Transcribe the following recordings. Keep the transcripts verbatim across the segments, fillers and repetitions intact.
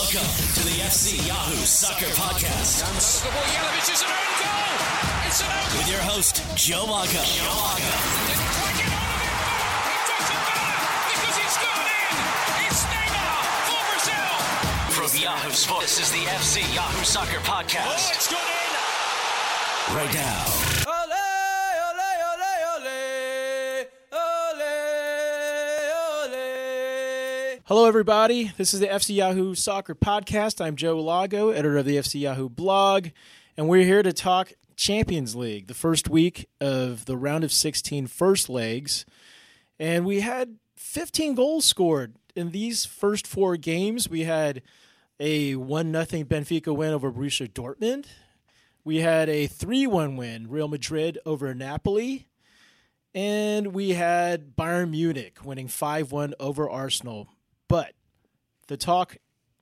Welcome to the F C Yahoo Soccer Podcast. It's an own goal. It's an own goal. With your host, Joe Lago. Joe Lago. Because it's gone in. It's Neymar for Brazil. From Yahoo Sports, this is the F C Yahoo Soccer Podcast. Oh, it's gone in. Right now. Hello, everybody. This is the F C Yahoo Soccer Podcast. I'm Joe Lago, editor of the F C Yahoo blog, and we're here to talk Champions League, the first week of the round of sixteen first legs. And we had fifteen goals scored in these first four games. We had a one nothing Benfica win over Borussia Dortmund. We had a three one win, Real Madrid over Napoli. And we had Bayern Munich winning five one over Arsenal. But the talk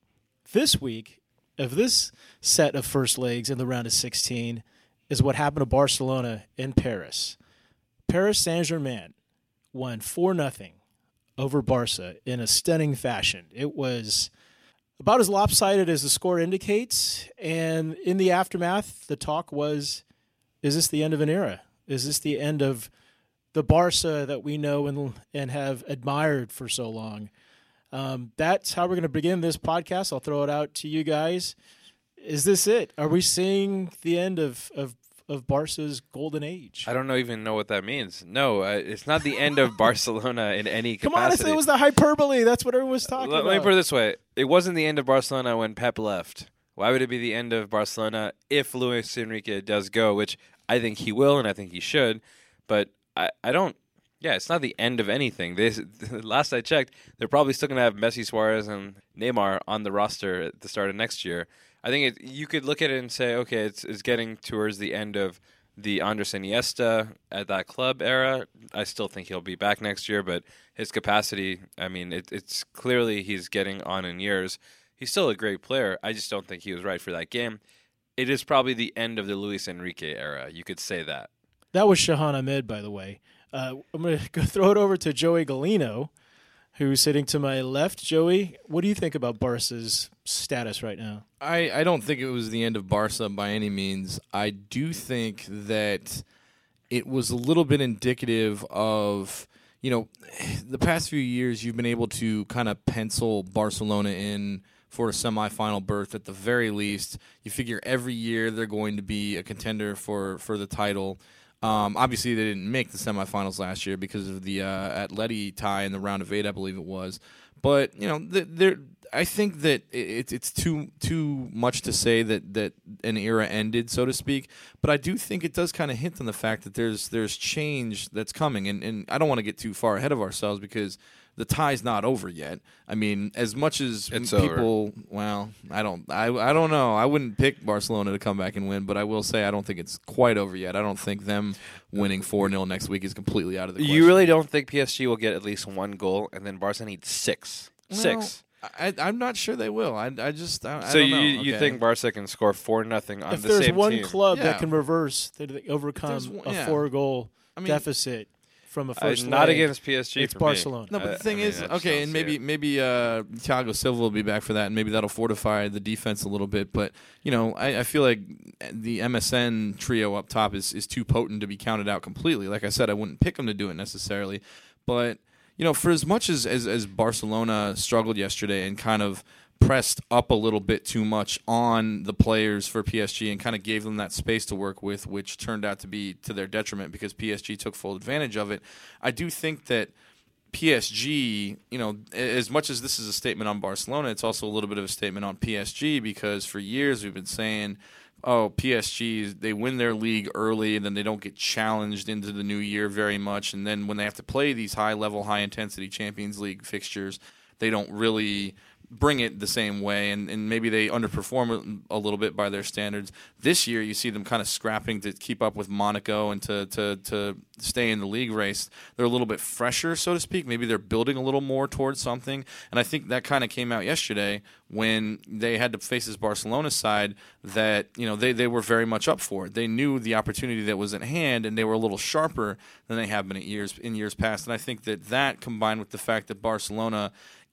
this week of this set of first legs in the round of sixteen is what happened to Barcelona in Paris. Paris Saint-Germain won four nothing over Barca in a stunning fashion. It was about as lopsided as the score indicates, and in the aftermath, the talk was, is this the end of an era? Is this the end of the Barca that we know and, and have admired for so long? Um, that's how we're going to begin this podcast. I'll throw it out to you guys. Is this it? Are we seeing the end of, of, of Barca's golden age? I don't know, even know what that means. No, uh, it's not the end of Barcelona in any Come capacity. on, it was the hyperbole. That's what everyone was talking Let, about. let me put it this way. It wasn't the end of Barcelona when Pep left. Why would it be the end of Barcelona if Luis Enrique does go, which I think he will and I think he should. But I, I don't. Yeah, it's not the end of anything. This, last I checked, they're probably still going to have Messi, Suarez, and Neymar on the roster at the start of next year. I think it, you could look at it and say, okay, it's, it's getting towards the end of the Andres Iniesta at that club era. I still think he'll be back next year, but his capacity, I mean, it, it's clearly he's getting on in years. He's still a great player. I just don't think he was right for that game. It is probably the end of the Luis Enrique era. You could say that. That was Shahan Ahmed, by the way. Uh, I'm going to go throw it over to Joey Galino, who's sitting to my left. Joey, what do you think about Barca's status right now? I, I don't think it was the end of Barca by any means. I do think that it was a little bit indicative of, you know, the past few years you've been able to kind of pencil Barcelona in for a semifinal berth at the very least. You figure every year they're going to be a contender for, for the title. Um, obviously, they didn't make the semifinals last year because of the uh, Atleti tie in the round of eight, I believe it was. But you know, they're, I think that it's it's too too much to say that, that an era ended, so to speak. But I do think it does kind of hint on the fact that there's there's change that's coming, and, and I don't want to get too far ahead of ourselves because the tie's not over yet. I mean, as much as it's people, over. well, I don't, I, I don't know. I wouldn't pick Barcelona to come back and win, but I will say I don't think it's quite over yet. I don't think them winning four nil next week is completely out of the question. You really don't think P S G will get at least one goal, and then Barca needs six? Well, Six. I, I'm not sure they will. I, I just, I, I so don't you know. you Okay. think Barca can score four nothing on if the there's same one team? club Yeah. that can reverse, that they overcome There's one- a yeah. four-goal I mean, deficit from a Uh, first not leg, against P S G. it's for Barcelona. Me. No, but I- the thing I mean, is, I just okay, don't and see maybe it. maybe uh, Thiago Silva will be back for that, and maybe that'll fortify the defense a little bit. But you know, I, I feel like the M S N trio up top is, is too potent to be counted out completely. Like I said, I wouldn't pick them to do it necessarily, but you know, for as much as, as, as Barcelona struggled yesterday and kind of pressed up a little bit too much on the players for P S G and kind of gave them that space to work with, which turned out to be to their detriment because P S G took full advantage of it. I do think that P S G, you know, as much as this is a statement on Barcelona, it's also a little bit of a statement on P S G because for years we've been saying, oh, P S G, they win their league early and then they don't get challenged into the new year very much. And then when they have to play these high-level, high-intensity Champions League fixtures, they don't really bring it the same way, and, and maybe they underperform a little bit by their standards. This year, you see them kind of scrapping to keep up with Monaco and to, to, to stay in the league race. They're a little bit fresher, so to speak. Maybe they're building a little more towards something, and I think that kind of came out yesterday when they had to face this Barcelona side that, you know, they, they were very much up for it. They knew the opportunity that was at hand, and they were a little sharper than they have been at years in years past. And I think that that, combined with the fact that Barcelona,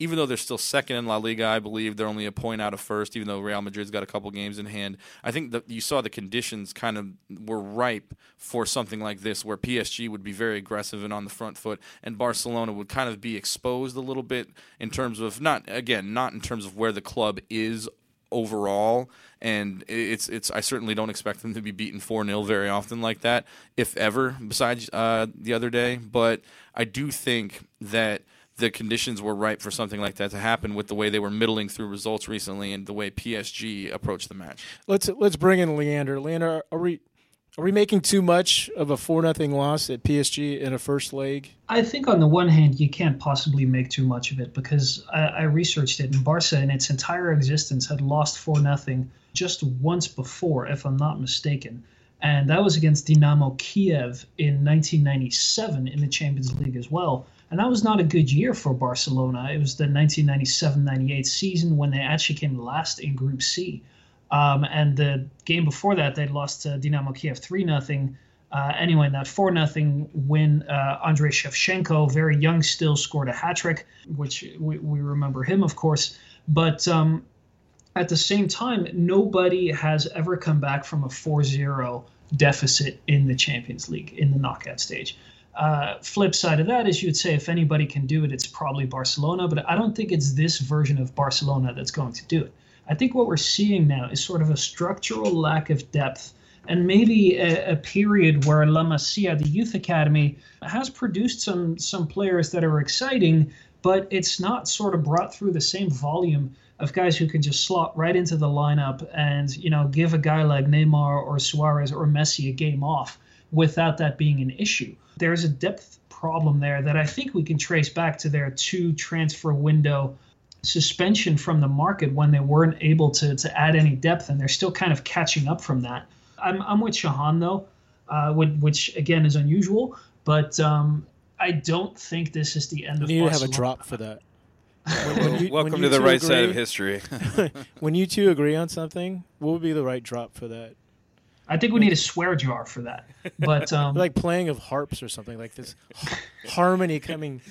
even though they're still second in La Liga, I believe they're only a point out of first, even though Real Madrid's got a couple games in hand. I think that you saw the conditions kind of were ripe for something like this, where P S G would be very aggressive and on the front foot, and Barcelona would kind of be exposed a little bit in terms of, not again, not in terms of where the club is overall, and it's it's I certainly don't expect them to be beaten four nil very often like that, if ever, besides uh, the other day. But I do think that the conditions were ripe for something like that to happen with the way they were middling through results recently and the way P S G approached the match. Let's let's bring in Leander. Leander, are we are we making too much of a four nothing loss at P S G in a first leg? I think on the one hand, you can't possibly make too much of it, because I, I researched it, and Barca in its entire existence had lost four nothing just once before, if I'm not mistaken. And that was against Dynamo Kiev in nineteen ninety-seven in the Champions League as well. And that was not a good year for Barcelona. It was the nineteen ninety-seven ninety-eight season when they actually came last in Group C. Um, and the game before that, they lost to Dynamo Kiev three nothing. Uh, anyway, in that four nothing win, uh, Andrei Shevchenko, very young still, scored a hat-trick, which we, we remember him, of course. But um, at the same time, nobody has ever come back from a four zero deficit in the Champions League, in the knockout stage. Uh, flip side of that is, you'd say if anybody can do it, it's probably Barcelona, but I don't think it's this version of Barcelona that's going to do it. I think what we're seeing now is sort of a structural lack of depth, and maybe a, a period where La Masia, the youth academy, has produced some some players that are exciting, but it's not sort of brought through the same volume of guys who can just slot right into the lineup and, you know, give a guy like Neymar or Suarez or Messi a game off without that being an issue. There's a depth problem there that I think we can trace back to their two transfer window suspension from the market, when they weren't able to to add any depth, and they're still kind of catching up from that. I'm I'm with Shahan though, uh, which again is unusual, but um, I don't think this is the end You of need Barcelona. to have a drop for that. When you, Welcome when to the right agree, side of history. When you two agree on something, what would be the right drop for that? I think we need a swear jar for that. But um, like playing of harps or something, like this harmony coming.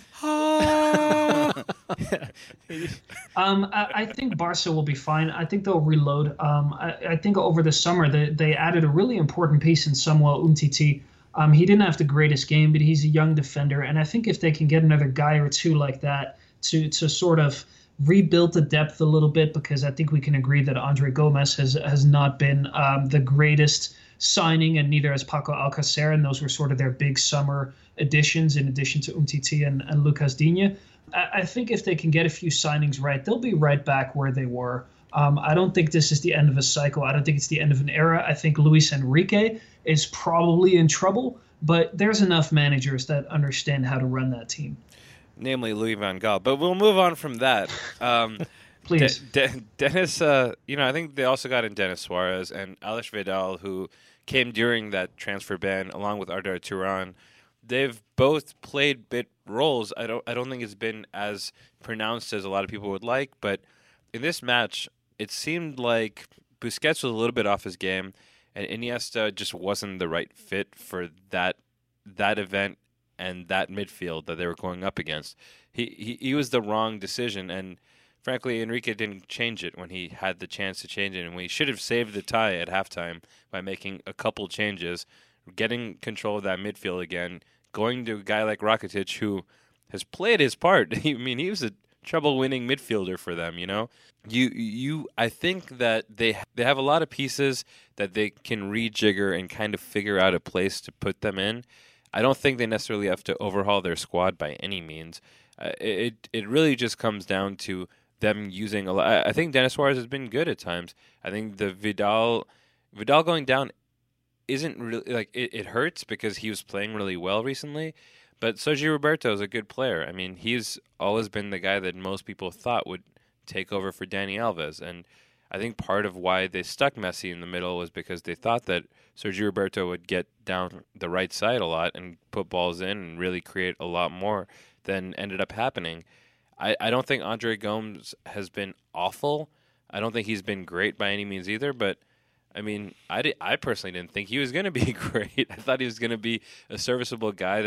um, I, I think Barca will be fine. I think they'll reload. Um, I, I think over the summer they, they added a really important piece in Samuel Umtiti. Um, he didn't have the greatest game, but he's a young defender, and I think if they can get another guy or two like that to to sort of rebuild the depth a little bit, because I think we can agree that Andre Gomez has has not been um, the greatest signing, and neither has Paco Alcacer, and those were sort of their big summer additions in addition to Umtiti and, and Lucas Digne. I, I think if they can get a few signings right, they'll be right back where they were. Um, I don't think this is the end of a cycle. I don't think it's the end of an era. I think Luis Enrique is probably in trouble, but there's enough managers that understand how to run that team. Namely Louis van Gaal. But we'll move on from that. Um, Please. De- De- Dennis, uh, you know, I think they also got in Dennis Suarez and Alex Vidal, who came during that transfer ban, along with Arda Turan. They've both played bit roles. I don't I don't think it's been as pronounced as a lot of people would like, but in this match, it seemed like Busquets was a little bit off his game, and Iniesta just wasn't the right fit for that that event and that midfield that they were going up against. He, he he was the wrong decision, and frankly, Enrique didn't change it when he had the chance to change it, and we should have saved the tie at halftime by making a couple changes, getting control of that midfield again, going to a guy like Rakitic, who has played his part. I mean, he was a trouble-winning midfielder for them, you know? You you I think that they they have a lot of pieces that they can rejigger and kind of figure out a place to put them in. I don't think they necessarily have to overhaul their squad by any means. Uh, it it really just comes down to them using a lot. I think Dennis Suarez has been good at times. I think the Vidal Vidal going down isn't really like it, it hurts because he was playing really well recently. But Sergio Roberto is a good player. I mean, he's always been the guy that most people thought would take over for Dani Alves, and I think part of why they stuck Messi in the middle was because they thought that Sergio Roberto would get down the right side a lot and put balls in and really create a lot more than ended up happening. I, I don't think Andre Gomes has been awful. I don't think he's been great by any means either, but I mean, I, did, I personally didn't think he was going to be great. I thought he was going to be a serviceable guy that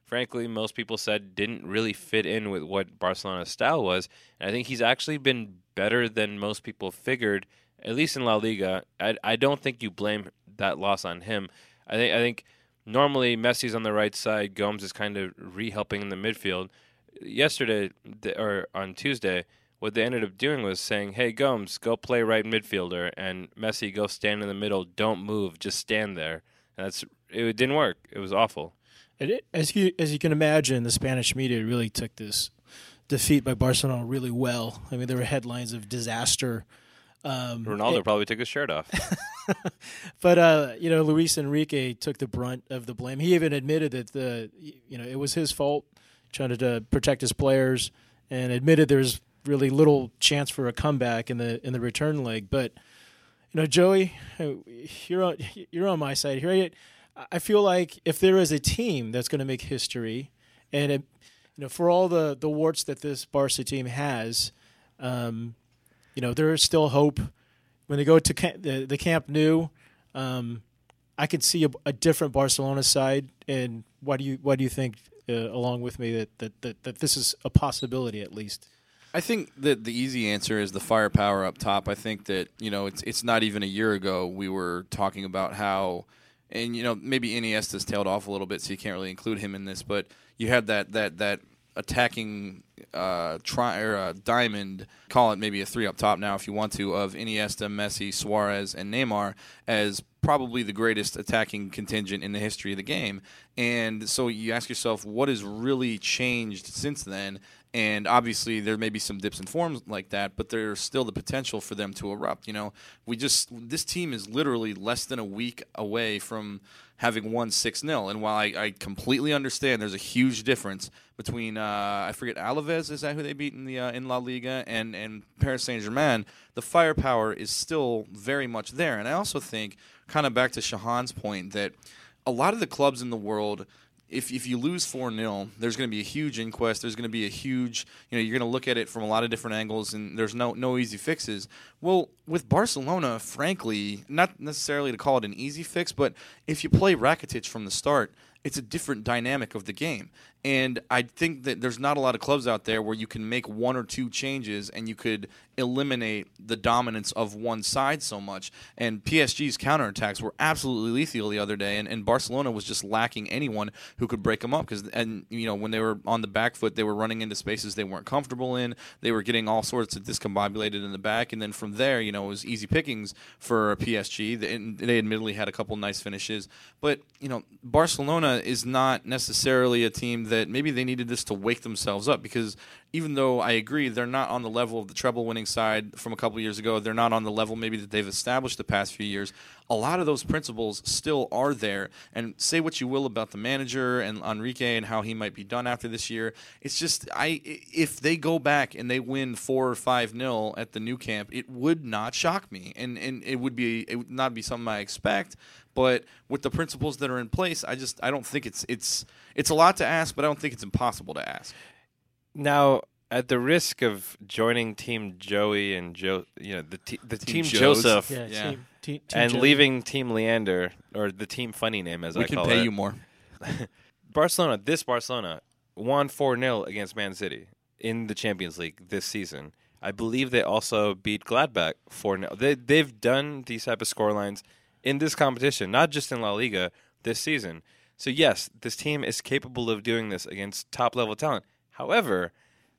frankly, most people said didn't really fit in with what Barcelona's style was. And I think he's actually been better than most people figured, at least in La Liga. I, I don't think you blame that loss on him. I think I think normally Messi's on the right side, Gomes is kind of re-helping in the midfield. Yesterday, or on Tuesday, what they ended up doing was saying, hey, Gomes, go play right midfielder, and Messi, go stand in the middle, don't move, just stand there. And that's it didn't work. It was awful. It, as you as you can imagine, the Spanish media really took this defeat by Barcelona really well. I mean, there were headlines of disaster. Um, Ronaldo it, probably took his shirt off. But uh, you know, Luis Enrique took the brunt of the blame. He even admitted that the you know it was his fault, trying to, to protect his players, and admitted there's really little chance for a comeback in the in the return leg. But you know, Joey, you're on you're on my side here. I feel like if there is a team that's going to make history, and it, you know, for all the, the warts that this Barca team has, um, you know, there is still hope. When they go to camp, the, the Camp Nou, um, I could see a, a different Barcelona side. And why do you why do you think, uh, along with me, that, that, that, that this is a possibility at least? I think that the easy answer is the firepower up top. I think that, you know, it's it's not even a year ago we were talking about how. And, you know, maybe Iniesta's tailed off a little bit, so you can't really include him in this. But you had that that that attacking uh, tri- or, uh, diamond, call it maybe a three up top now if you want to, of Iniesta, Messi, Suarez, and Neymar as probably the greatest attacking contingent in the history of the game. And so you ask yourself, what has really changed since then? And obviously there may be some dips in forms like that, but there's still the potential for them to erupt. You know, we just this team is literally less than a week away from having won six nil. And while I, I completely understand there's a huge difference between uh, I forget Alaves, is that who they beat in the uh, in La Liga, and and Paris Saint-Germain, the firepower is still very much there. And I also think, kind of back to Shahan's point, that a lot of the clubs in the world, If if you lose four nil, there's going to be a huge inquest. There's going to be a huge, you know, you're going to look at it from a lot of different angles, and there's no no easy fixes. Well, with Barcelona, frankly, not necessarily to call it an easy fix, but if you play Rakitic from the start, it's a different dynamic of the game. And I think that there's not a lot of clubs out there where you can make one or two changes and you could eliminate the dominance of one side so much. And P S G's counterattacks were absolutely lethal the other day, and, and Barcelona was just lacking anyone who could break them up. Because, and you know, when they were on the back foot, they were running into spaces they weren't comfortable in. They were getting all sorts of discombobulated in the back, and then from there, you know, it was easy pickings for P S G. They, they admittedly had a couple nice finishes, but you know, Barcelona is not necessarily a team that maybe they needed this to wake themselves up, because even though I agree they're not on the level of the treble-winning side from a couple of years ago, they're not on the level maybe that they've established the past few years, a lot of those principles still are there. And say what you will about the manager and Enrique and how he might be done after this year, it's just, I if they go back and they win four or five nil at the Nou Camp, it would not shock me, and and it would be it would not be something I expect. But with the principles that are in place, I just I don't think it's it's it's a lot to ask, but I don't think it's impossible to ask. Now, at the risk of joining Team Joey and Joe, you know, the te- the Team Team, Joes. Joseph, Yeah, Yeah. Team, team, team and Joe. leaving Team Leander, or the Team Funny name as We I can call pay it. you more. Barcelona, this Barcelona, won four nil against Man City in the Champions League this season. I believe they also beat Gladbach four nil. They, they've done these type of scorelines in this competition, not just in La Liga this season. So, yes, this team is capable of doing this against top-level talent. However,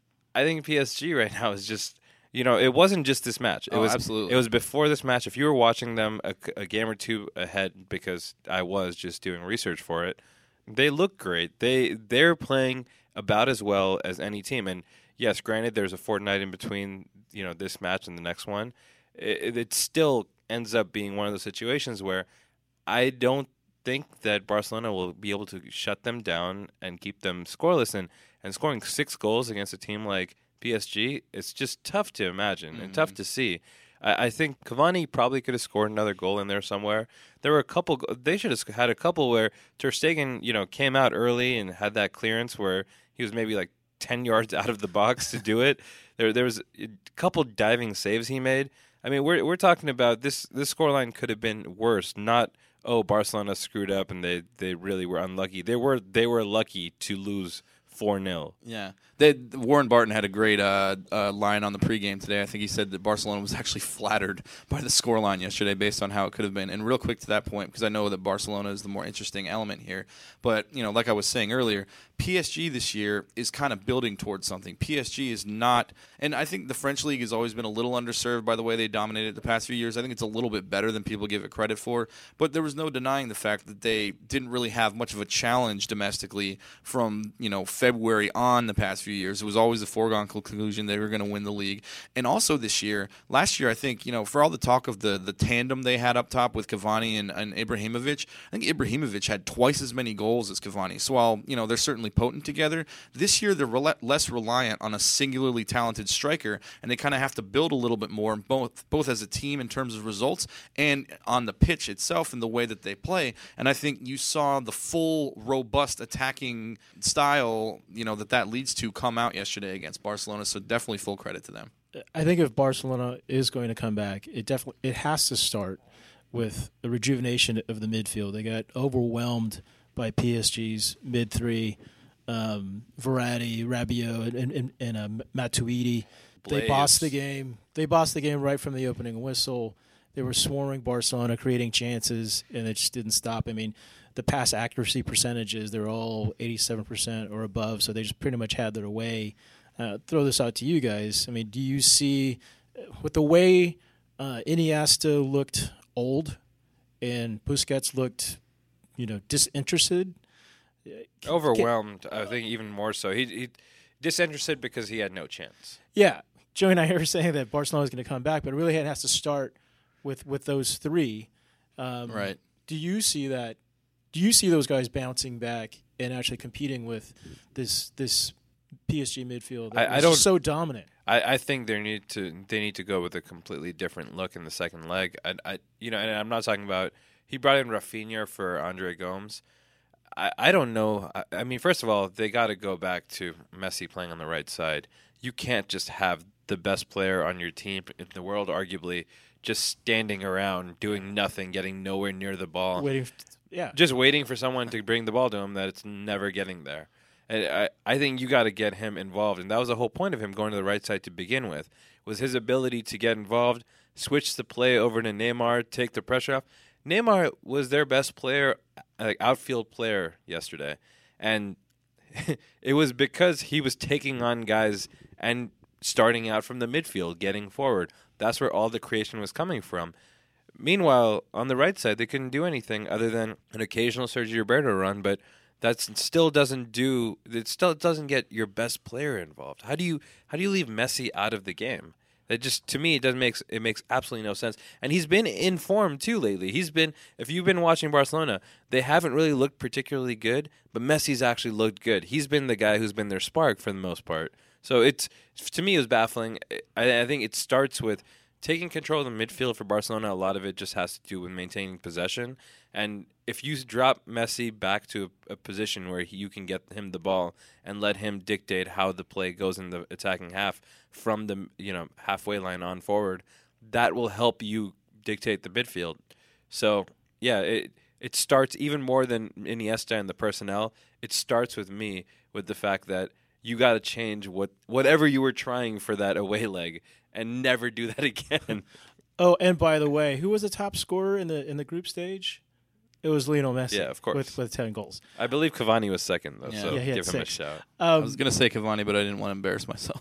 I think P S G right now is just, you know, it wasn't just this match. It Oh, was absolutely. It was before this match. If you were watching them a, a game or two ahead, because I was just doing research for it, they look great. They they're playing about as well as any team. And yes, granted, there's a fortnight in between, you know, this match and the next one. It, it still ends up being one of those situations where I don't think that Barcelona will be able to shut them down and keep them scoreless. And, and scoring six goals against a team like P S G, it's just tough to imagine mm-hmm. and tough to see. I, I think Cavani probably could have scored another goal in there somewhere. There were a couple. They should have had a couple where Ter Stegen, you know, came out early and had that clearance where he was maybe like ten yards out of the box to do it. There, there was a couple diving saves he made. I mean, we're we're talking about this. This scoreline could have been worse, not oh, Barcelona screwed up and they, they really were unlucky. They were they were lucky to lose four nil. Yeah. They, Warren Barton had a great uh, uh, line on the pregame today. I think he said that Barcelona was actually flattered by the scoreline yesterday based on how it could have been. And real quick to that point, because I know that Barcelona is the more interesting element here. But, you know, like I was saying earlier, P S G this year is kind of building towards something. P S G is not – and I think the French league has always been a little underserved by the way they dominated the past few years. I think it's a little bit better than people give it credit for. But there was no denying the fact that they didn't really have much of a challenge domestically from, you know, February on the past few years. It was always a foregone conclusion they were going to win the league. And also this year, last year, I think, you know, for all the talk of the, the tandem they had up top with Cavani and, and Ibrahimovic, I think Ibrahimovic had twice as many goals as Cavani. So while, you know, they're certainly potent together, this year they're rel- less reliant on a singularly talented striker, and they kind of have to build a little bit more, both both as a team in terms of results and on the pitch itself and the way that they play. And I think you saw the full, robust attacking style, you know, that that leads to come out yesterday against Barcelona. So definitely full credit to them. I think if Barcelona is going to come back, it definitely it has to start with the rejuvenation of the midfield. They got overwhelmed by P S G's mid three, um, Verratti, Rabiot, and and, and uh, Matuidi. They bossed the game. They bossed the game right from the opening whistle. They were swarming Barcelona, creating chances, and it just didn't stop. I mean, the pass accuracy percentages, they're all eighty-seven percent or above, so they just pretty much had their way. Uh, throw this out to you guys. I mean, do you see, with the way uh, Iniesta looked old and Busquets looked, you know, disinterested? Overwhelmed, I think even more so. He, he disinterested because he had no chance. Yeah. Joey and I are saying that Barcelona is going to come back, but it really has to start with, with those three. Um, right. Do you see that? Do you see those guys bouncing back and actually competing with this this P S G midfield that I, I is don't, so dominant? I, I think they need to they need to go with a completely different look in the second leg. I, I you know, and I'm not talking about he brought in Rafinha for Andre Gomes. I, I don't know. I, I mean, first of all, they got to go back to Messi playing on the right side. You can't just have the best player on your team in the world, arguably, just standing around doing nothing, getting nowhere near the ball. Waiting, f- yeah, just waiting for someone to bring the ball to him that it's never getting there. And I, I think you got to get him involved, and that was the whole point of him going to the right side to begin with, was his ability to get involved, switch the play over to Neymar, take the pressure off. Neymar was their best player, like outfield player yesterday, and it was because he was taking on guys and starting out from the midfield, getting forward. That's where all the creation was coming from. Meanwhile, on the right side, they couldn't do anything other than an occasional Sergio Roberto run, but that still doesn't do. It still doesn't get your best player involved. How do you how do you leave Messi out of the game? That just, to me, it doesn't make it makes absolutely no sense. And he's been in form too lately. He's been, if you've been watching Barcelona, they haven't really looked particularly good, but Messi's actually looked good. He's been the guy who's been their spark for the most part. So it's, to me, it was baffling. I, I think it starts with taking control of the midfield for Barcelona. A lot of it just has to do with maintaining possession. And if you drop Messi back to a, a position where he, you can get him the ball and let him dictate how the play goes in the attacking half from the you know halfway line on forward, that will help you dictate the midfield. So yeah, it it starts even more than Iniesta and the personnel. It starts with me with the fact that you got to change what whatever you were trying for that away leg and never do that again. Oh, and by the way, who was the top scorer in the in the group stage? It was Lionel Messi. Yeah, of course. With, with ten goals. I believe Cavani was second, though, Yeah. so Yeah, he had give him six. a shout. Um, I was going to say Cavani, but I didn't want to embarrass myself.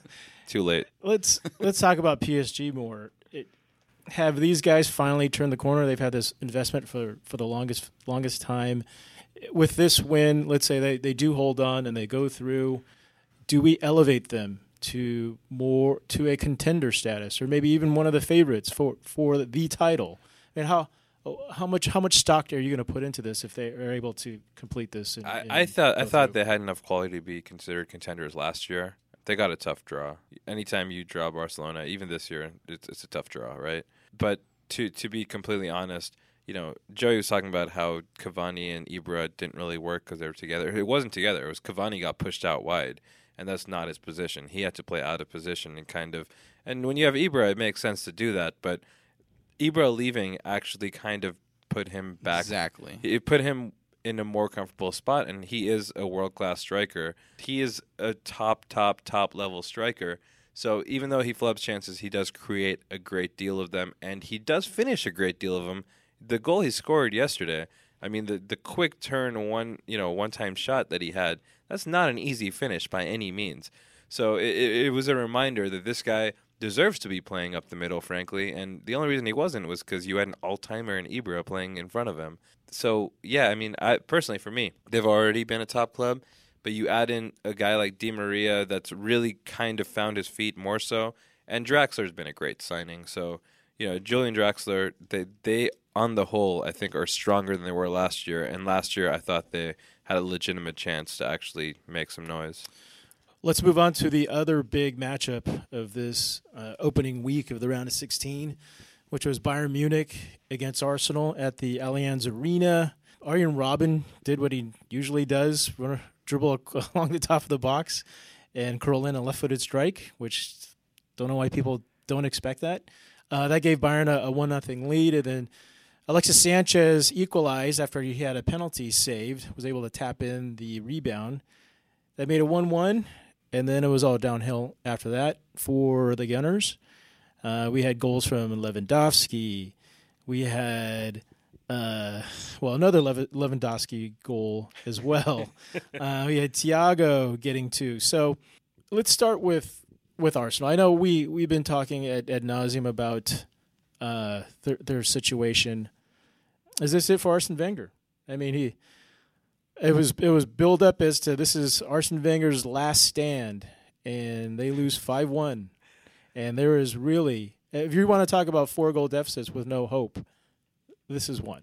Too late. let's let's talk about P S G more. It, have these guys finally turned the corner? They've had this investment for, for the longest longest time. With this win, let's say they, they do hold on and they go through. Do we elevate them to more to a contender status, or maybe even one of the favorites for, for the title? I mean, how how much how much stock are you going to put into this if they are able to complete this? And, I, and I thought I go thought through? they had enough quality to be considered contenders last year. They got a tough draw. Anytime you draw Barcelona, even this year, it's, it's a tough draw, right? But to to be completely honest, you know, Joey was talking about how Cavani and Ibra didn't really work because they were together. It wasn't together. It was Cavani got pushed out wide, and that's not his position. He had to play out of position and kind of. And when you have Ibra, it makes sense to do that. But Ibra leaving actually kind of put him back. Exactly. It put him in a more comfortable spot, and he is a world-class striker. He is a top, top, top level striker. So even though he flubs chances, he does create a great deal of them, and he does finish a great deal of them. The goal he scored yesterday, I mean, the the quick turn, one you know, one-time shot that he had, that's not an easy finish by any means. So it, it was a reminder that this guy deserves to be playing up the middle, frankly, and the only reason he wasn't was because you had an all-timer in Ibra playing in front of him. So, yeah, I mean, I personally, for me, they've already been a top club, but you add in a guy like Di Maria that's really kind of found his feet more so, and Draxler's been a great signing. So, you know, Julian Draxler, they, they on the whole, I think, are stronger than they were last year, and last year I thought they had a legitimate chance to actually make some noise. Let's move on to the other big matchup of this uh, opening week of the round of sixteen, which was Bayern Munich against Arsenal at the Allianz Arena. Arjen Robben did what he usually does, run, dribble along the top of the box and curl in a left-footed strike, which don't know why people don't expect that. Uh, that gave Bayern a, a one nothing lead, and then Alexis Sanchez equalized after he had a penalty saved, was able to tap in the rebound. That made it one one, and then it was all downhill after that for the Gunners. Uh, we had goals from Lewandowski. We had, uh, well, another Lev- Lewandowski goal as well. uh, we had Thiago getting two. So let's start with, with Arsenal. I know we, we've been talking ad, ad nauseum about uh, their, their situation. Is this it for Arsene Wenger? I mean, he it was it was built up as to this is Arsene Wenger's last stand, and they lose five one. And there is really, if you want to talk about four-goal deficits with no hope, this is one.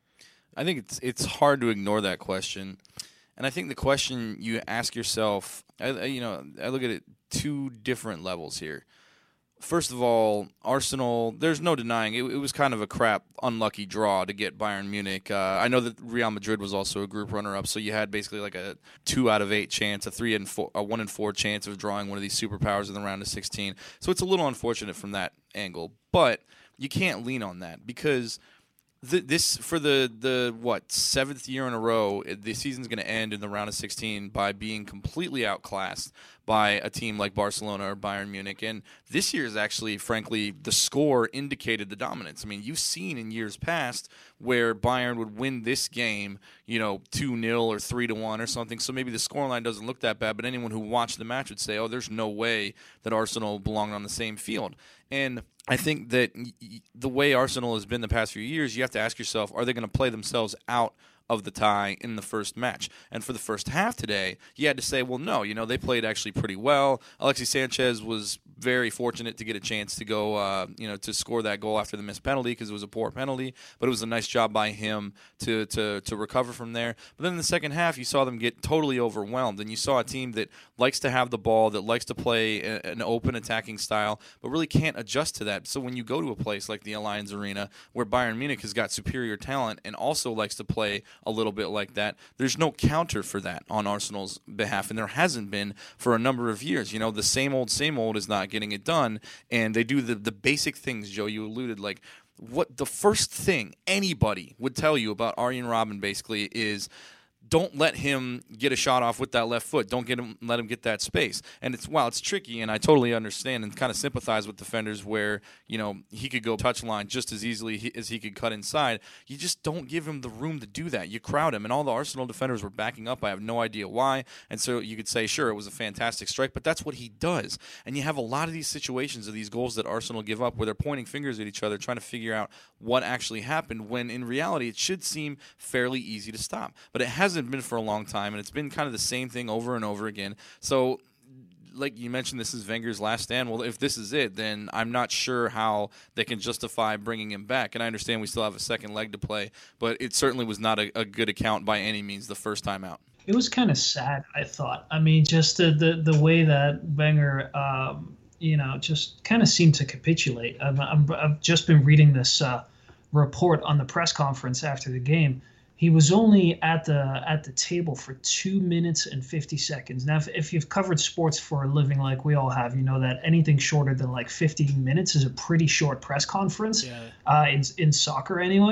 I think it's it's hard to ignore that question, and I think the question you ask yourself, I, I, you know, I look at it two different levels here. First of all, Arsenal, there's no denying it, it was kind of a crap, unlucky draw to get Bayern Munich. Uh, I know that Real Madrid was also a group runner-up, so you had basically like a two out of eight chance, a three and four, a one in four chance of drawing one of these superpowers in the round of sixteen. So it's a little unfortunate from that angle, but you can't lean on that because th- this for the the what seventh year in a row, the season's going to end in the round of sixteen by being completely outclassed by a team like Barcelona or Bayern Munich. And this year is actually, frankly, the score indicated the dominance. I mean, you've seen in years past where Bayern would win this game, you know, two nil or three to one or something. So maybe the scoreline doesn't look that bad, but anyone who watched the match would say, oh, there's no way that Arsenal belonged on the same field. And I think that the way Arsenal has been the past few years, you have to ask yourself, are they going to play themselves out of the tie in the first match? And for the first half today, you had to say, well, no, you know, they played actually pretty well. Alexis Sanchez was very fortunate to get a chance to go, uh, you know, to score that goal after the missed penalty because it was a poor penalty, but it was a nice job by him to, to, to recover from there. But then in the second half, you saw them get totally overwhelmed, and you saw a team that likes to have the ball, that likes to play a, an open attacking style, but really can't adjust to that. So when you go to a place like the Allianz Arena, where Bayern Munich has got superior talent and also likes to play a little bit like that, there's no counter for that on Arsenal's behalf, and there hasn't been for a number of years. You know, the same old, same old is not getting it done, and they do the, the basic things, Joe, you alluded, like what the first thing anybody would tell you about Arjen Robben basically is don't let him get a shot off with that left foot. Don't get him, let him get that space. And it's while it's tricky, and I totally understand and kind of sympathize with defenders where, you know, he could go touch line just as easily as he could cut inside. You just don't give him the room to do that. You crowd him, and all the Arsenal defenders were backing up. I have no idea why. And so you could say, sure, it was a fantastic strike, but that's what he does. And you have a lot of these situations of these goals that Arsenal give up where they're pointing fingers at each other, trying to figure out what actually happened, when in reality it should seem fairly easy to stop. But it hasn't been for a long time, and it's been kind of the same thing over and over again. So like you mentioned, this is Wenger's last stand. Well, if this is it, then I'm not sure how they can justify bringing him back. And I understand we still have a second leg to play, but it certainly was not a, a good account by any means the first time out. It was kind of sad, I thought. I mean, just the the, the way that Wenger, um, you know, just kind of seemed to capitulate. I'm, I'm, I've just been reading this uh, report on the press conference after the game. He was only at the at the table for two minutes and fifty seconds. Now, if, if you've covered sports for a living like we all have, you know that anything shorter than like fifteen minutes is a pretty short press conference, yeah. uh, in, in soccer anyway.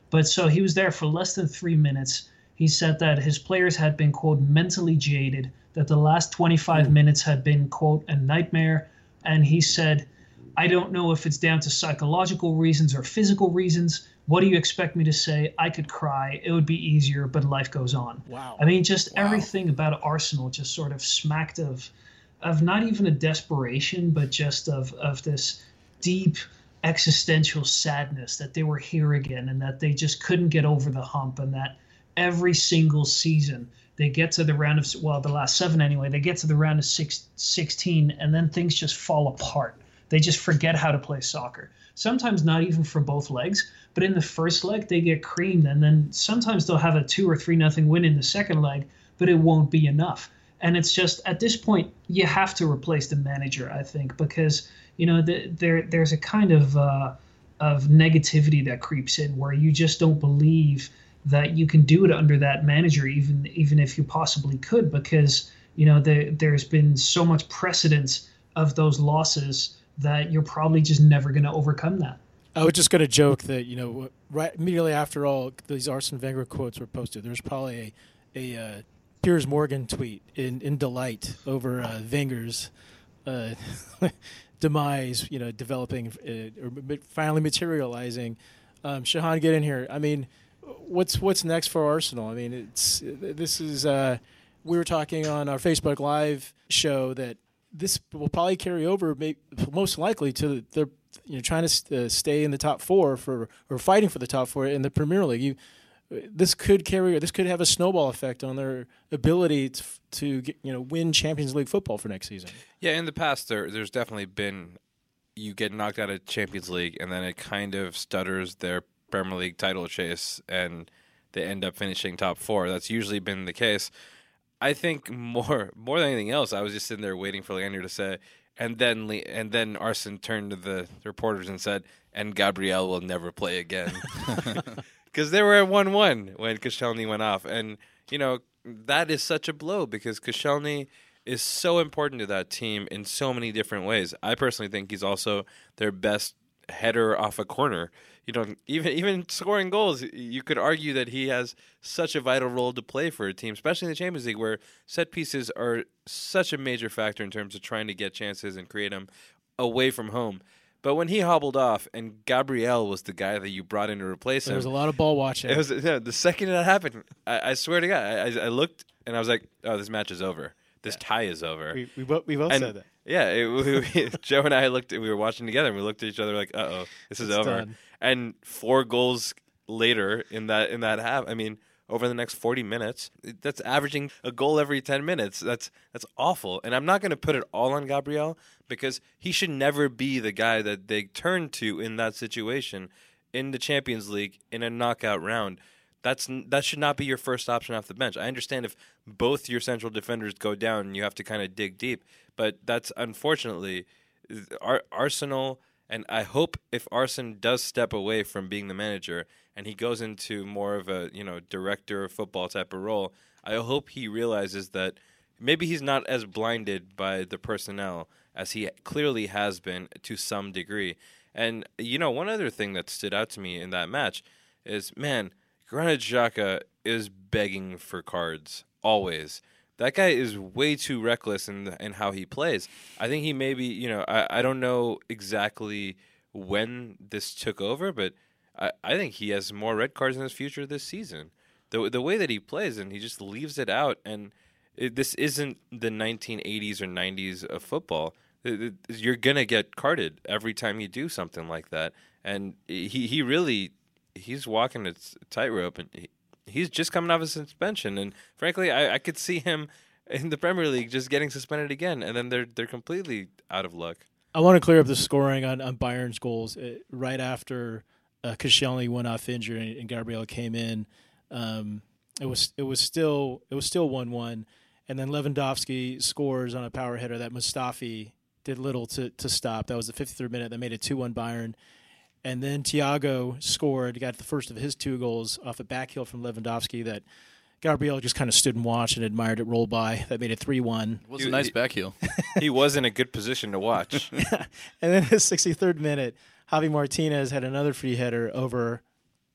But so he was there for less than three minutes. He said that his players had been, quote, mentally jaded, that the last twenty-five minutes had been, quote, a nightmare. And he said, I don't know if it's down to psychological reasons or physical reasons. What do you expect me to say? I could cry. It would be easier, but life goes on. Wow. I mean, just Wow. everything about Arsenal just sort of smacked of, of not even a desperation, but just of, of this deep existential sadness that they were here again and that they just couldn't get over the hump, and that every single season they get to the round of, well, the last seven anyway, they get to the round of six, sixteen, and then things just fall apart. They just forget how to play soccer. Sometimes not even for both legs, but in the first leg they get creamed, and then sometimes they'll have a two or three nothing win in the second leg, but it won't be enough. And it's just, at this point, you have to replace the manager, I think, because, you know, the, there there's a kind of uh, of negativity that creeps in where you just don't believe that you can do it under that manager, even even if you possibly could, because, you know, there there's been so much precedence of those losses that you're probably just never going to overcome that. I was just going to joke that, you know, right immediately after all these Arsene Wenger quotes were posted, there's probably a, a uh, Piers Morgan tweet in, in delight over uh, Wenger's uh, demise, you know, developing uh, or finally materializing. Um, Shahan, get in here. I mean, what's what's next for Arsenal? I mean, it's this is uh, we were talking on our Facebook Live show that this will probably carry over, maybe, most likely, to their, you know, trying to uh, stay in the top four for or fighting for the top four in the Premier League. You, this could carry, this could have a snowball effect on their ability to, to get, you know, win Champions League football for next season. Yeah, in the past, there there's definitely been, you get knocked out of Champions League, and then it kind of stutters their Premier League title chase, and they end up finishing top four. That's usually been the case. I think more more than anything else, I was just sitting there waiting for Leander to say, and then and then Arsene turned to the reporters and said, and Gabriel will never play again. Because they were at one one when Koscielny went off. And, you know, that is such a blow because Koscielny is so important to that team in so many different ways. I personally think he's also their best header off a corner. You know, even even scoring goals, you could argue that he has such a vital role to play for a team, especially in the Champions League, where set pieces are such a major factor in terms of trying to get chances and create them away from home. But when he hobbled off and Gabriel was the guy that you brought in to replace him, there was a lot of ball watching. It was you know, the second that happened, I, I swear to God, I, I looked and I was like, "Oh, this match is over. This yeah. tie is over." We we both, we both and, said that. Yeah, it, we, we, Joe and I looked. We were watching together, and we looked at each other like, "Uh oh, this is it's over." Done. And four goals later in that in that half, I mean, over the next forty minutes, that's averaging a goal every ten minutes. That's that's awful. And I'm not going to put it all on Gabriel because he should never be the guy that they turn to in that situation in the Champions League in a knockout round. That's that should not be your first option off the bench. I understand if both your central defenders go down, you have to kind of dig deep, but that's unfortunately Ar- Arsenal. And I hope if Arsene does step away from being the manager and he goes into more of a, you know, director of football type of role, I hope he realizes that maybe he's not as blinded by the personnel as he clearly has been to some degree. And, you know, one other thing that stood out to me in that match is, man, Granit Xhaka is begging for cards, always. That guy is way too reckless in the, in how he plays. I think he maybe, you know, I, I don't know exactly when this took over, but I, I think he has more red cards in his future this season. The the way that he plays, and he just leaves it out, and it, this isn't the nineteen eighties or nineties of football. It, it, you're going to get carded every time you do something like that. And he, he really, he's walking a tightrope, and he, he's just coming off a suspension, and frankly, I, I could see him in the Premier League just getting suspended again, and then they're they're completely out of luck. I want to clear up the scoring on, on Bayern's goals uh, right after uh, Koscielny went off injured and, and Gabriel came in. Um, it was it was still it was still one one, and then Lewandowski scores on a power header that Mustafi did little to to stop. That was the fifty-third minute that made it two one Bayern. And then Thiago scored, got the first of his two goals off a back heel from Lewandowski that Gabriel just kind of stood and watched and admired it roll by. That made it three one. It was a nice back heel. He was in a good position to watch. Yeah. And then the sixty-third minute, Javi Martinez had another free header over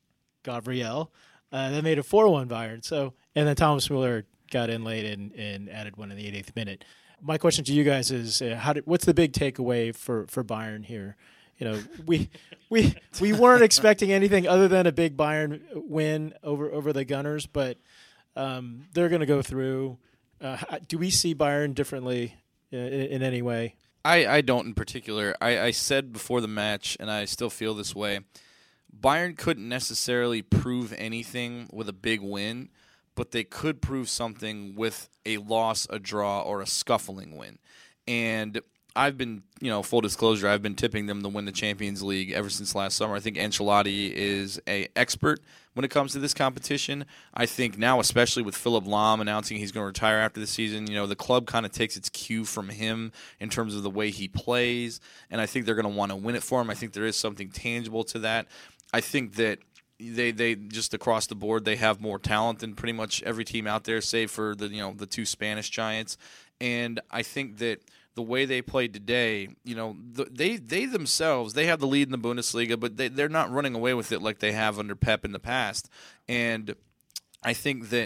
Gabriel. Uh, that made it four one Bayern. So, and then Thomas Müller got in late and, and added one in the eightieth minute. My question to you guys is, uh, how did, what's the big takeaway for, for Bayern here? You know, we we we weren't expecting anything other than a big Bayern win over, over the Gunners, but um, they're going to go through. Uh, do we see Bayern differently in, in any way? I, I don't in particular. I, I said before the match, and I still feel this way, Bayern couldn't necessarily prove anything with a big win, but they could prove something with a loss, a draw, or a scuffling win. And I've been, you know, full disclosure, I've been tipping them to win the Champions League ever since last summer. I think Ancelotti is a expert when it comes to this competition. I think now, especially with Philipp Lahm announcing he's going to retire after the season, you know, the club kind of takes its cue from him in terms of the way he plays, and I think they're going to want to win it for him. I think there is something tangible to that. I think that They they just across the board they have more talent than pretty much every team out there, save for the you know the two Spanish giants. And I think that the way they played today, you know, the, they they themselves they have the lead in the Bundesliga, but they they're not running away with it like they have under Pep in the past. And I think that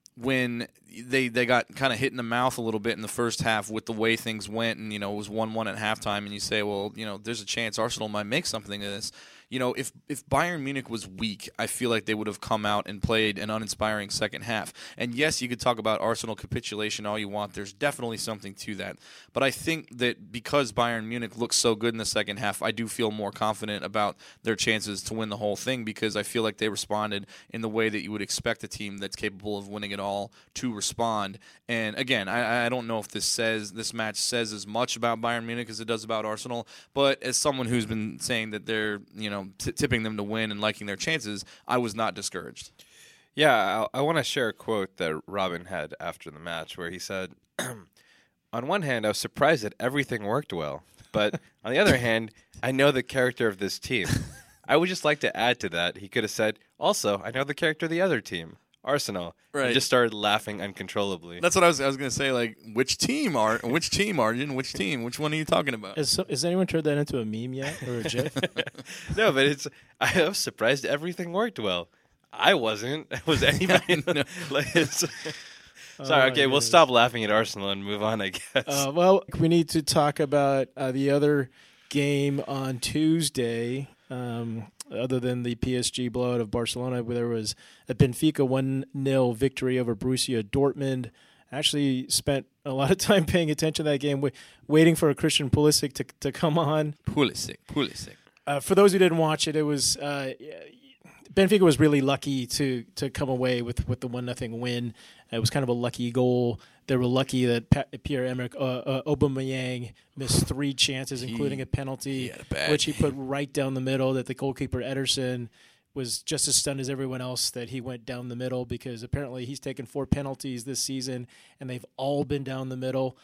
when they they got kind of hit in the mouth a little bit in the first half with the way things went, and you know it was one one at halftime, and you say, well, you know, there's a chance Arsenal might make something of this. You know, if if Bayern Munich was weak, I feel like they would have come out and played an uninspiring second half. And yes, you could talk about Arsenal capitulation all you want. There's definitely something to that. But I think that because Bayern Munich looks so good in the second half, I do feel more confident about their chances to win the whole thing, because I feel like they responded in the way that you would expect a team that's capable of winning it all to respond. And again, I, I don't know if this says this match says as much about Bayern Munich as it does about Arsenal, but as someone who's been saying that they're, you know, T- tipping them to win and liking their chances, I was not discouraged. Yeah, I, I want to share a quote that Robin had after the match where he said, on one hand, I was surprised that everything worked well, but on the other hand, I know the character of this team. I would just like to add to that, he could have said, also, I know the character of the other team, Arsenal. Right. And just started laughing uncontrollably. That's what I was I was going to say, like, which team, are which team, Arjun? Which team? Which one are you talking about? Has, has anyone turned that into a meme yet, or a GIF? No, but it's. I was surprised everything worked well. I wasn't. Was anybody? No. Like, it's, Oh, sorry. Okay, my we'll goodness. stop laughing at Arsenal and move on, I guess. Uh, well, we need to talk about uh, the other game on Tuesday. Um, other than the P S G blowout of Barcelona, where there was a Benfica one nil victory over Borussia Dortmund. I actually spent a lot of time paying attention to that game, w- waiting for a Christian Pulisic to to come on. Pulisic, Pulisic. Uh, for those who didn't watch it, it was uh, Benfica was really lucky to to come away with, with the one nothing win. It was kind of a lucky goal. They were lucky that pa- Pierre-Emerick uh, uh, Aubameyang missed three chances, He- including a penalty, he had a bad which he game. put right down the middle, that the goalkeeper Ederson was just as stunned as everyone else that he went down the middle, because apparently he's taken four penalties this season, and they've all been down the middle.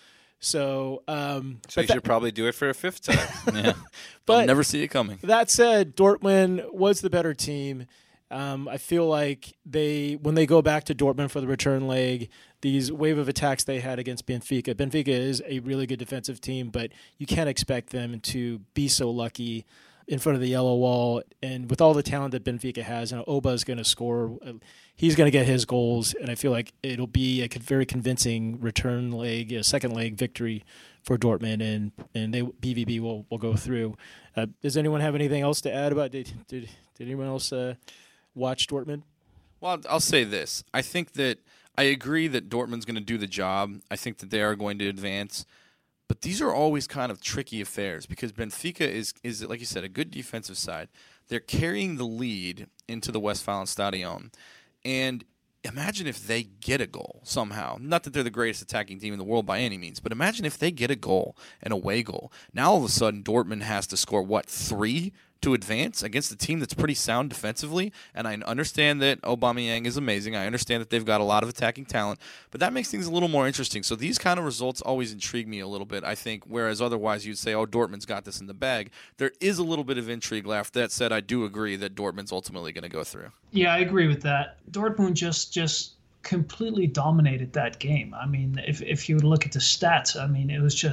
So, um, so but you that- should probably do it for a fifth time. Yeah. But- I'll never see it coming. That said, Dortmund was the better team. Um, I feel like they, when they go back to Dortmund for the return leg, these wave of attacks they had against Benfica. Benfica is a really good defensive team, but you can't expect them to be so lucky in front of the yellow wall. And with all the talent that Benfica has, you know, Oba is going to score. He's going to get his goals, and I feel like it'll be a very convincing return leg, a second leg victory for Dortmund, and and they B V B will will go through. Uh, does anyone have anything else to add about? Did did, did anyone else uh, watch Dortmund? Well, I'll say this. I think that I agree that Dortmund's going to do the job. I think that they are going to advance. But these are always kind of tricky affairs, because Benfica is, is like you said, a good defensive side. They're carrying the lead into the Westfalenstadion. And imagine if they get a goal somehow. Not that they're the greatest attacking team in the world by any means, but imagine if they get a goal, an away goal. Now all of a sudden Dortmund has to score, what, three to advance against a team that's pretty sound defensively? And I understand that Aubameyang is amazing. I understand that they've got a lot of attacking talent, but that makes things a little more interesting. So these kind of results always intrigue me a little bit, I think, whereas otherwise you'd say, oh, Dortmund's got this in the bag. There is a little bit of intrigue left. That said, I do agree that Dortmund's ultimately going to go through. Yeah, I agree with that. Dortmund just just completely dominated that game. I mean, if if you look at the stats, I mean, it was just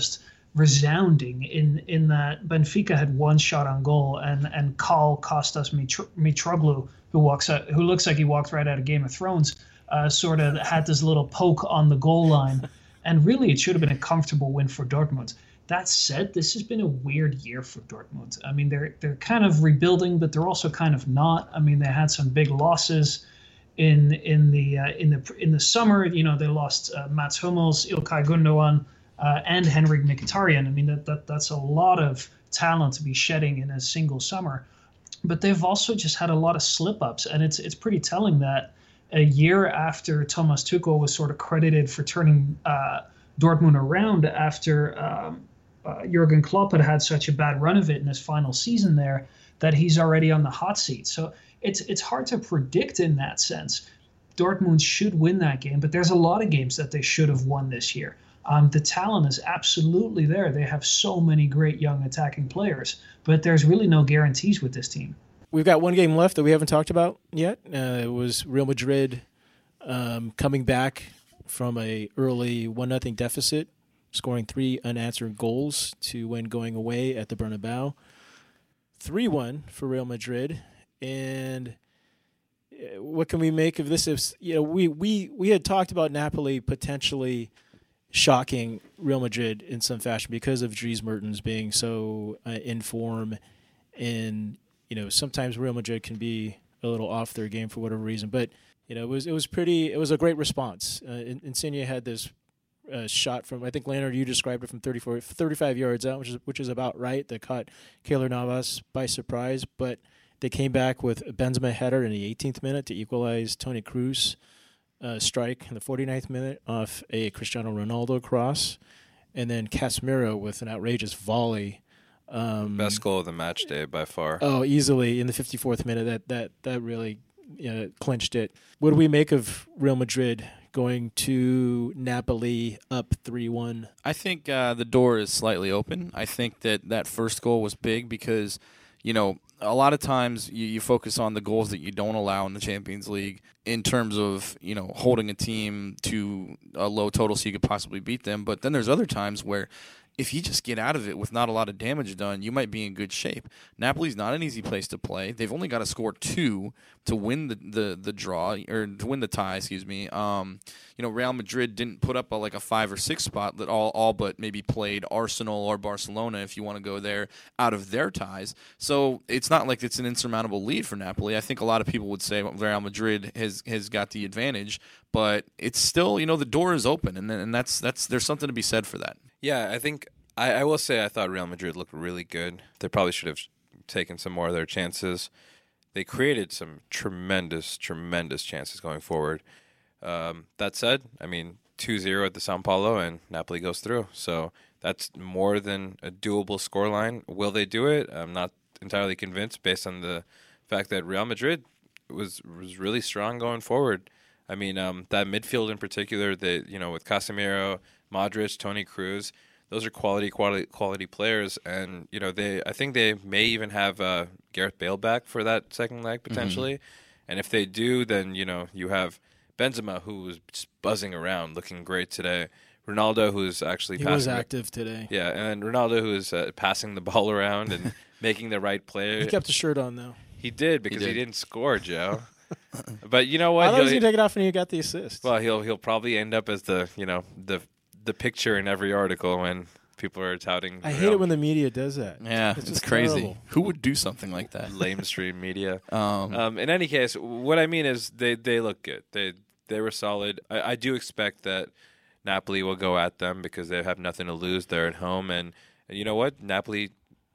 resounding in in that Benfica had one shot on goal, and and Carl Costas Mitroglou, who walks out, who looks like he walked right out of Game of Thrones, uh, sort of had this little poke on the goal line, and really it should have been a comfortable win for Dortmund. That said, this has been a weird year for Dortmund. I mean, they're they're kind of rebuilding, but they're also kind of not. I mean, they had some big losses in in the uh, in the in the summer. You know, they lost uh, Mats Hummels, Ilkay Gundogan, uh, and Henrik Mkhitaryan. I mean, that, that that's a lot of talent to be shedding in a single summer. But they've also just had a lot of slip-ups, and it's it's pretty telling that a year after Thomas Tuchel was sort of credited for turning uh, Dortmund around after um, uh, Jurgen Klopp had had such a bad run of it in his final season there, that he's already on the hot seat. So it's it's hard to predict in that sense. Dortmund should win that game, but there's a lot of games that they should have won this year. Um, the talent is absolutely there. They have so many great young attacking players, but there's really no guarantees with this team. We've got one game left that we haven't talked about yet. Uh, it was Real Madrid um, coming back from a early one nothing deficit, scoring three unanswered goals to win going away at the Bernabeu. three one for Real Madrid. And what can we make of this? If, you know, we, we, we had talked about Napoli potentially shocking Real Madrid in some fashion because of Dries Mertens being so uh, in form, and you know sometimes Real Madrid can be a little off their game for whatever reason. But you know it was it was pretty it was a great response. Uh, Insigne had this uh, shot from, I think Leonard, you described it, from thirty-four, thirty-five yards out, which is which is about right. That caught Keylor Navas by surprise, but they came back with a Benzema header in the eighteenth minute to equalize. Toni Kroos Uh, strike in the forty-ninth minute off a Cristiano Ronaldo cross, and then Casemiro with an outrageous volley. Um, Best goal of the match day by far. Oh, easily in the fifty-fourth minute. That that that really you know, clinched it. What do we make of Real Madrid going to Napoli up three one? I think uh, the door is slightly open. I think that that first goal was big because, you know, a lot of times you, you focus on the goals that you don't allow in the Champions League in terms of, you know, holding a team to a low total so you could possibly beat them. But then there's other times where if you just get out of it with not a lot of damage done, you might be in good shape. Napoli's not an easy place to play. They've only got to score two to win the, the, the draw, or to win the tie, excuse me. Um, you know, Real Madrid didn't put up a, like a five or six spot that all, all but maybe played Arsenal or Barcelona, if you want to go there, out of their ties. So it's not like it's an insurmountable lead for Napoli. I think a lot of people would say Real Madrid has, has got the advantage, but it's still, you know, the door is open, and and that's that's there's something to be said for that. Yeah, I think I, I will say I thought Real Madrid looked really good. They probably should have taken some more of their chances. They created some tremendous, tremendous chances going forward. Um, that said, I mean, two zero at the São Paulo, and Napoli goes through. So that's more than a doable scoreline. Will they do it? I'm not entirely convinced based on the fact that Real Madrid was was really strong going forward. I mean, um, that midfield in particular, that, you know, with Casemiro, Modric, Toni Kroos, those are quality, quality, quality players, and you know, they. I think they may even have uh, Gareth Bale back for that second leg potentially, mm-hmm. and if they do, then you know, you have Benzema, who was just buzzing around, looking great today. Ronaldo, who's actually he passing was active today. Yeah, and Ronaldo, who is uh, passing the ball around and making the right play. He kept the shirt on though. He did because he, he did. didn't score, Joe. But you know what? I thought he was He'll- gonna take it off when he got the assist. Well, he'll he'll probably end up as the you know the the picture in every article when people are touting. I hate Real it when the media does that. Yeah, It's it's, just crazy. terrible. Who would do something like that? lamestream media. Um, Um, in any case, what I mean is they, they look good. They they were solid. I, I do expect that Napoli will go at them because they have nothing to lose. They're at home, and, and you know what? Napoli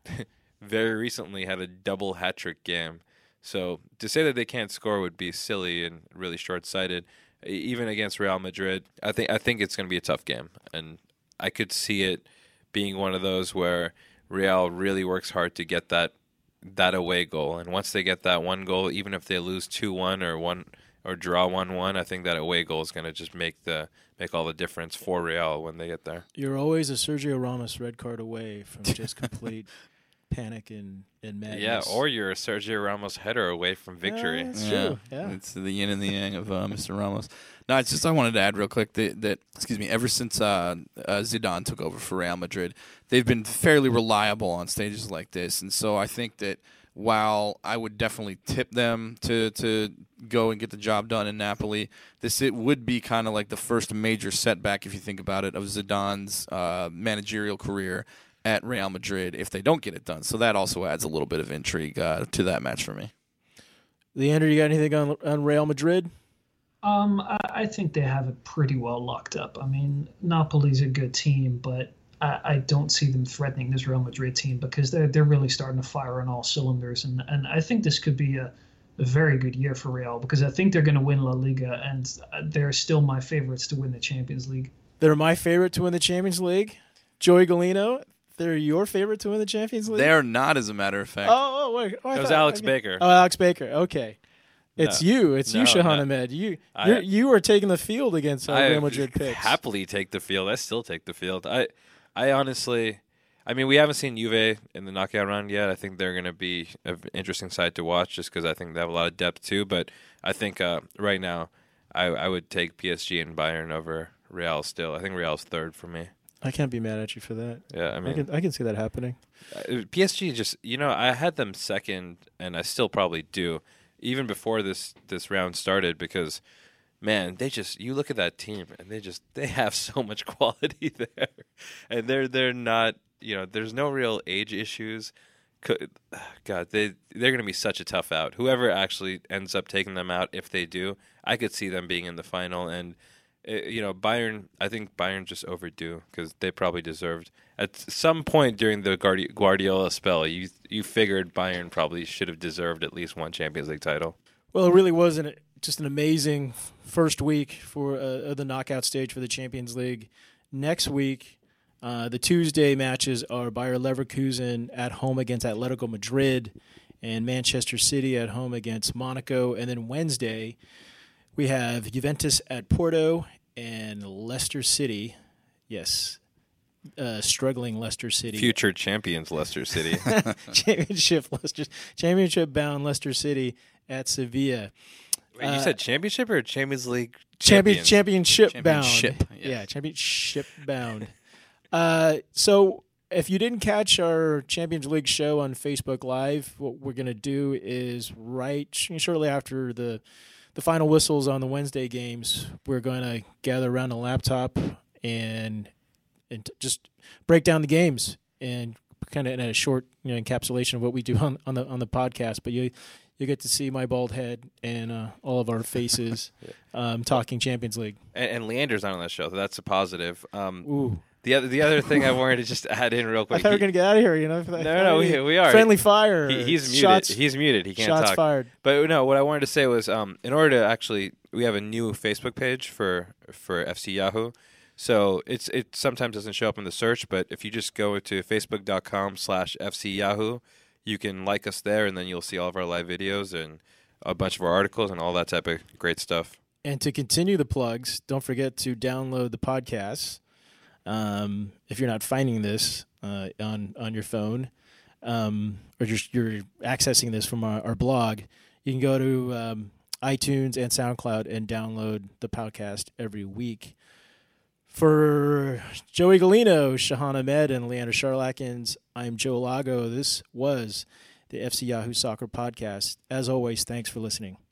very recently had a double hat trick game. So to say that they can't score would be silly and really short sighted. Even against Real Madrid, I think I think it's going to be a tough game, and I could see it being one of those where Real really works hard to get that that away goal, and once they get that one goal, even if they lose two one or one or draw one one, I think that away goal is going to just make the make all the difference for Real when they get there. You're always a Sergio Ramos red card away from just complete panic and, and madness. Yeah, or you're a Sergio Ramos header away from victory. Yeah, that's Yeah, true. Yeah. it's the yin and the yang of uh, Mister Ramos. No, it's just I wanted to add real quick that, that excuse me, ever since uh, uh, Zidane took over for Real Madrid, they've been fairly reliable on stages like this, and so I think that while I would definitely tip them to to go and get the job done in Napoli, this it would be kind of like the first major setback, if you think about it, of Zidane's uh, managerial career at Real Madrid if they don't get it done. So that also adds a little bit of intrigue uh, to that match for me. Leander, you got anything on on Real Madrid? Um, I, I think they have it pretty well locked up. I mean, Napoli's a good team, but I, I don't see them threatening this Real Madrid team because they're they're really starting to fire on all cylinders, and and I think this could be a, a very good year for Real because I think they're going to win La Liga, and they're still my favorites to win the Champions League. They're my favorite to win the Champions League. Joey Galino, they're your favorite to win the Champions League? They're not, as a matter of fact. Oh, oh wait. Oh, I It was thought- Alex okay. Baker. Oh, Alex Baker. Okay. It's No. you. It's you, No, Shahan no. Ahmed. You I- you're, you are taking the field against uh, I Real Madrid picks. happily take the field. I still take the field. I, I honestly, I mean, we haven't seen Juve in the knockout round yet. I think they're going to be an interesting side to watch, just because I think they have a lot of depth too. But I think uh, right now, I, I would take P S G and Bayern over Real. Still, I think Real's third for me. I can't be mad at you for that. Yeah, I I mean, can I can see that happening. Uh, P S G just, you know, I had them second, and I still probably do, even before this this round started, because, man, they just, you look at that team, and they just, they have so much quality there, and they're they're not, you know, there's no real age issues. Co- God, they they're going to be such a tough out. Whoever actually ends up taking them out, if they do, I could see them being in the final, and uh, you know, Bayern, I think Bayern just overdue because they probably deserved. At some point during the Guardi- Guardiola spell, you you figured Bayern probably should have deserved at least one Champions League title. Well, it really was an, just an amazing first week for uh, the knockout stage for the Champions League. Next week, uh, the Tuesday matches are Bayer Leverkusen at home against Atletico Madrid and Manchester City at home against Monaco. And then Wednesday, we have Juventus at Porto and Leicester City. Yes, uh, struggling Leicester City. Future champions Leicester City. championship Leicester, championship bound Leicester City at Sevilla. Wait, you said championship or Champions League Champion, champions? championship, Championship, bound. yes. Yeah, championship bound. Uh, so if you didn't catch our Champions League show on Facebook Live, what we're going to do is right shortly after the the final whistles on the Wednesday games, we're going to gather around a laptop and and just break down the games and kind of in a short, you know, encapsulation of what we do on, on the on the podcast. But you you get to see my bald head and uh, all of our faces um, talking Champions League. And, and Leander's not on that show, so that's a positive. Um, Ooh. the other the other thing I wanted to just add in real I quick. thought we were he- going to get out of here, you know. No, no, we, we are. Friendly fire. He, he's muted. Shots, he's muted. He can't shots talk. fired. But no, what I wanted to say was, um, in order to actually, we have a new Facebook page for for F C Yahoo. So it's it sometimes doesn't show up in the search, but if you just go to facebook dot com slash F C Yahoo, you can like us there, and then you'll see all of our live videos and a bunch of our articles and all that type of great stuff. And to continue the plugs, don't forget to download the podcast. Um, if you're not finding this uh, on on your phone, um, or you're, you're accessing this from our, our blog, you can go to um, iTunes and SoundCloud and download the podcast every week. For Joey Galino, Shahan Ahmed, and Leander Charlakins, I'm Joe Lago. This was the F C Yahoo Soccer Podcast. As always, thanks for listening.